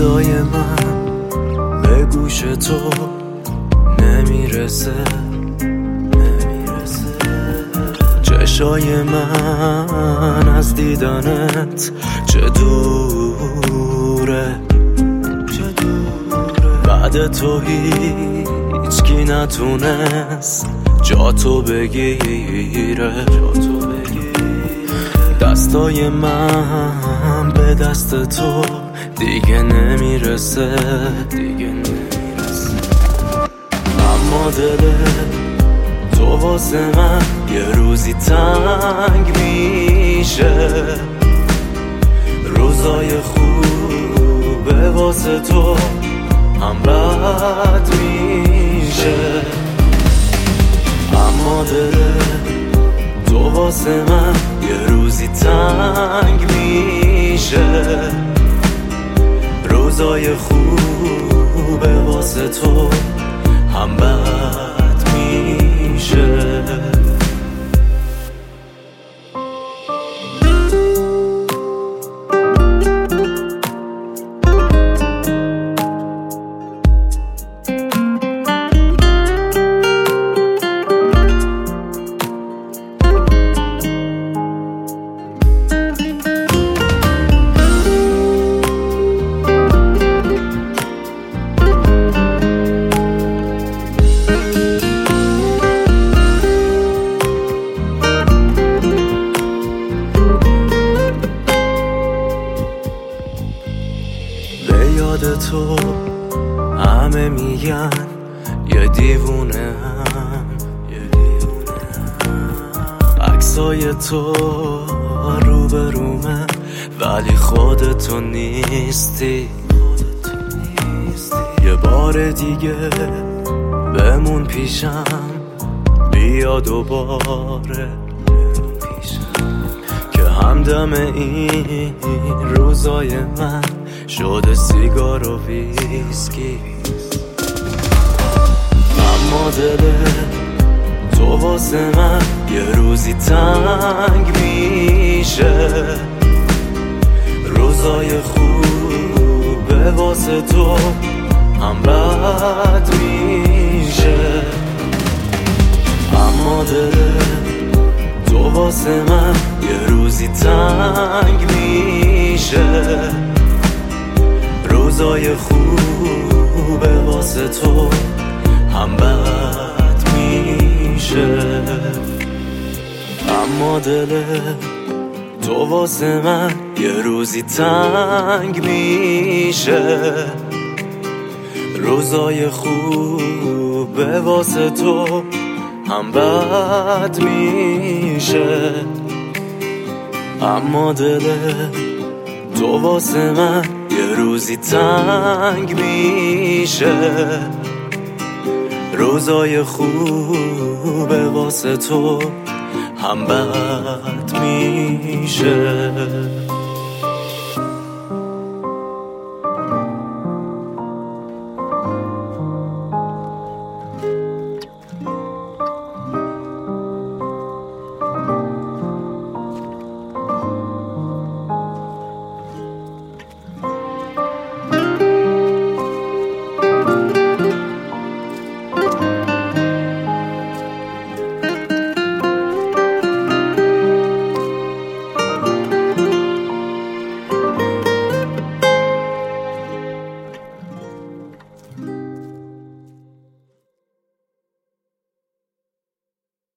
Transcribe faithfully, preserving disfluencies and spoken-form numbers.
صدای من به گوش تو نمیرسه، نمیرسه. چشای من از دیدنت چه دوره، چه دوره. بعد تو هیچ کی نتونست جا تو بگیره، جا تو بگیره. دستای من به دست تو دیگه نمیرسه، دیگه نمیرسه. اما دل تو واسه من یه روزی تنگ میشه، روزای خوبه واسه تو هم بد میشه. اما دل تو واسه من یه روزی تنگ میشه، روزای خوبه واسه تو هم بد میشه. یاد تو همه میگن یه دیوونه هم، یه دیوونه هم. عکسای تو روبرومه ولی خودتو نیستی، خودتو نیستی. یه بار دیگه بمون پیشم، بیا دوباره که همدم این روزای من شده سیگار و ویسکی. اما دل تو واسه من یه روزی تنگ میشه، روزای خوبه واسه تو هم بد میشه. اما دل تو واسه من یه روزی تنگ میشه، روزای خوبه واسه تو هم بد میشه. اما دل تو واسه من یه روزی تنگ میشه، روزای خوبه واسه تو هم بد میشه. اما دل تو واسه من یه روزی تنگ میشه، روزای خوبه واسه تو هم بد میشه.